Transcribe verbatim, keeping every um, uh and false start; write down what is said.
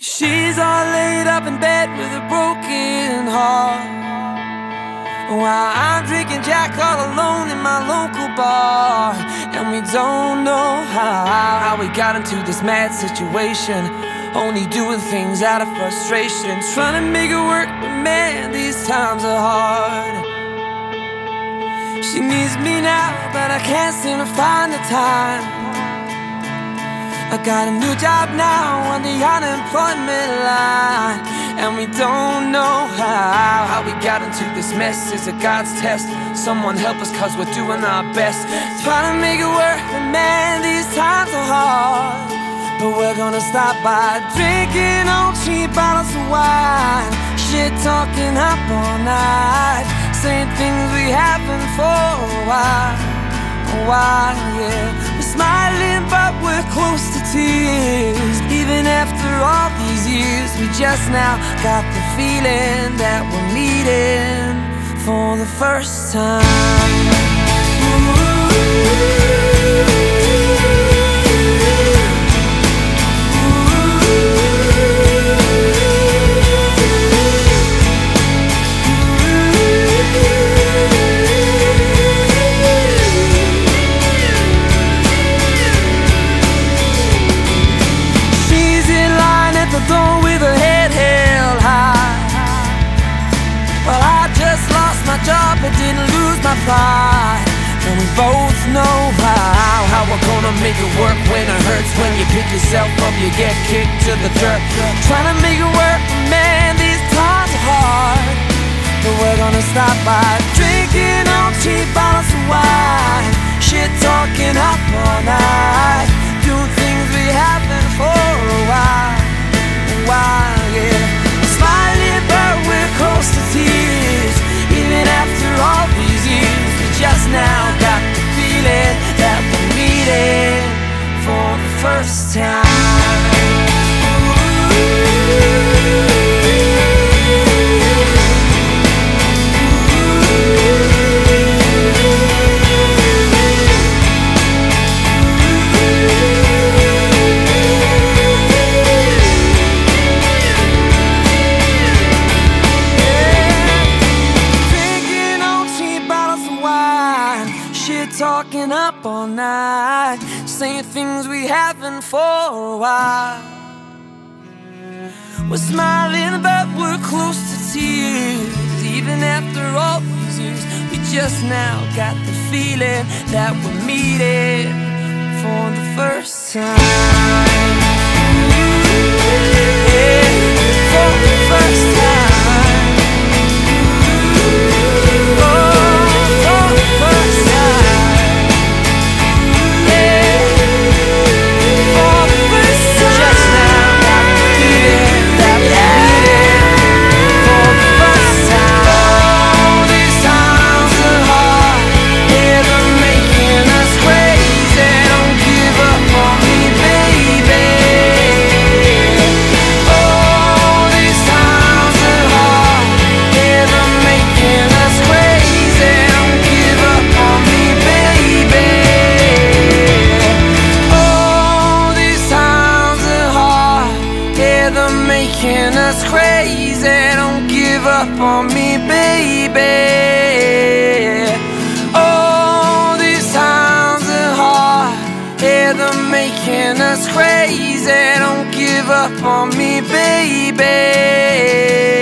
She's all laid up in bed with a broken heart, while I'm drinking Jack all alone in my local bar. And we don't know how, how we got into this mad situation, only doing things out of frustration, trying to make it work, but man, these times are hard. She needs me now, but I can't seem to find the time. I got a new job now on the unemployment line, and we don't know how, how we got into this mess. Is it God's test? Someone help us, cause we're doing our best, trying to make it work, but man, these times are hard. But we're gonna stop by drinking old cheap bottles of wine, shit talking up all night, saying things we haven't for a while, a while, yeah. We're smiling but we're close to tears, even after all these years. We just now got the feeling that we're meeting for the first time. Ooh. With her head held high, well, I just lost my job but didn't lose my pride. And we both know how, how we're gonna make it work when it hurts. When you pick yourself up, you get kicked to the dirt. Trying to make it work, man, these times are hard. But we're gonna stop by drinking on cheap bottles of wine, shit talking up all night, doing things we haven't for a while. While, yeah. Smiling but we're close to tears, even after all these years. We just now got the feeling that we're meeting for the first time. Talking up all night, saying things we haven't for a while. We're smiling but we're close to tears, even after all these years. We just now got the feeling that we're meeting for the first time. Yeah, for the first time. Oh, for the first time. Making us crazy, don't give up on me, baby. Oh, these times are hard, yeah, they're making us crazy, don't give up on me, baby.